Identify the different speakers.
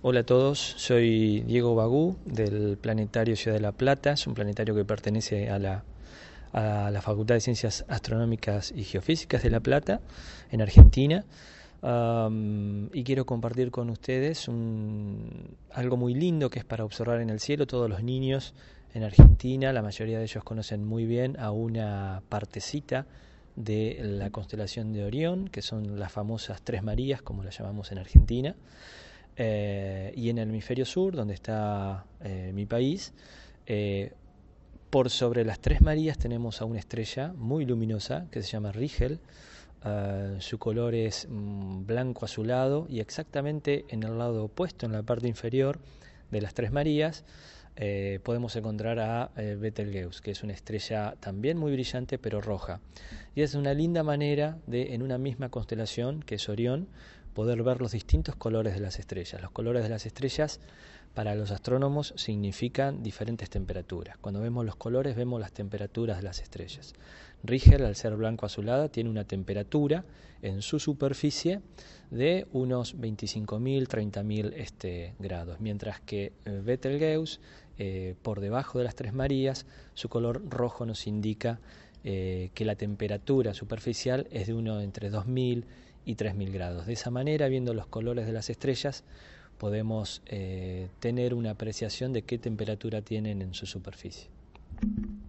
Speaker 1: Hola a todos, soy Diego Bagú del Planetario Ciudad de La Plata. Es un planetario que pertenece a la Facultad de Ciencias Astronómicas y Geofísicas de La Plata, en Argentina. Y quiero compartir con ustedes algo muy lindo que es para observar en el cielo. Todos los niños en Argentina, la mayoría de ellos conocen muy bien a una partecita de la constelación de Orión, que son las famosas Tres Marías, como las llamamos en Argentina. Y en el hemisferio sur, donde está mi país, por sobre las Tres Marías tenemos a una estrella muy luminosa que se llama Rigel. Su color es blanco azulado, y exactamente en el lado opuesto, en la parte inferior de las Tres Marías, podemos encontrar a Betelgeuse, que es una estrella también muy brillante pero roja. Y es una linda manera de, en una misma constelación que es Orión, poder ver los distintos colores de las estrellas. Los colores de las estrellas para los astrónomos significan diferentes temperaturas. Cuando vemos los colores vemos las temperaturas de las estrellas. Rigel, al ser blanco azulada, tiene una temperatura en su superficie de unos 25.000, 30.000 grados, mientras que Betelgeuse, por debajo de las Tres Marías, su color rojo nos indica que la temperatura superficial es de entre 2.000 y 3.000 grados. De esa manera, viendo los colores de las estrellas, podemos tener una apreciación de qué temperatura tienen en su superficie.